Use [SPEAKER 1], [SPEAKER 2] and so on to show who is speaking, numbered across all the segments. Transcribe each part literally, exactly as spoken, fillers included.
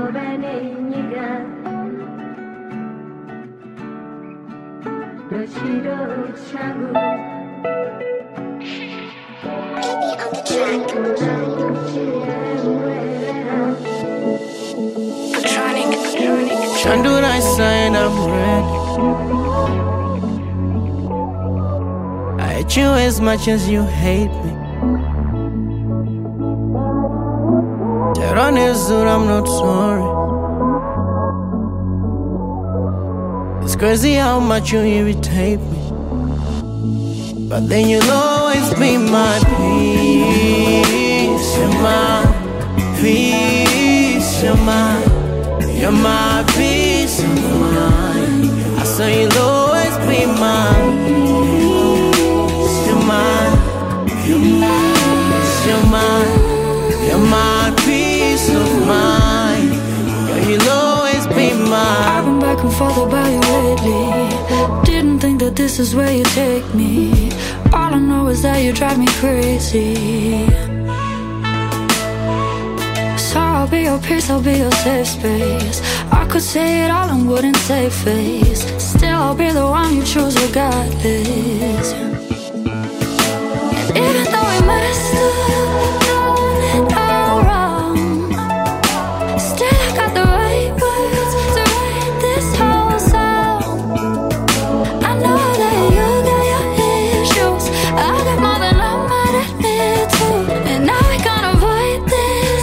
[SPEAKER 1] Shandura is saying I'm ready. I hate you as much as you hate me. Tehran is that I'm not sorry. It's crazy how much you irritate me, but then you'll always be my peace. You're my peace. You're my You're my peace of mind. I say you'll always be mine. You're mine. You're mine. You're mine. You're my peace of mind. Girl, you'll always be mine.
[SPEAKER 2] I've been back and forth about you lately. Didn't think that this is where you take me. All I know is that you drive me crazy. I'll be your peace, I'll be your safe space. I could say it all and wouldn't save face. Still, I'll be the one you choose regardless. And even though we messed up, done it all wrong, still I got the right words to write this whole song. I know that you got your issues, I got more than I might admit to. And now we gonna avoid this.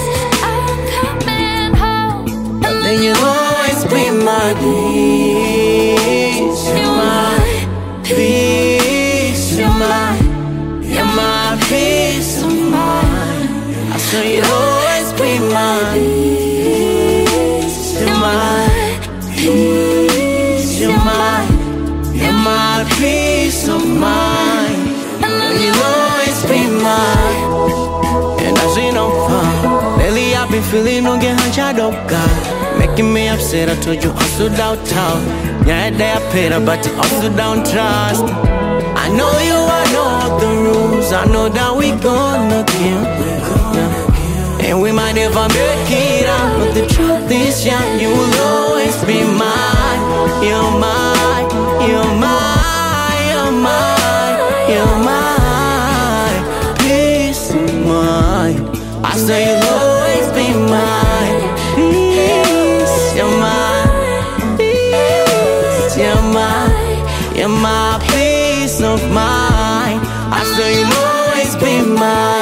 [SPEAKER 1] Then you'll always be my peace. You're my peace. You're my, you're my peace of mind. I say you'll always be my peace. You're my peace. You're my, you're my peace of mind. And you'll always be mine. And I see no fun. Lately I've been feeling no get hunchado God. Making me upset, I told you I'm so downtown. Yeah, they are paid, but you also don't trust. I know you, I know all the rules. I know that we gonna kill, yeah. And we might never make it out, but the truth is, yeah, you will always be mine. You're mine, you're mine, you're mine, you're mine. Peace of mind. I say you'll always be mine. You're my peace, you're my, you're my peace of mind. I say you'll always be mine.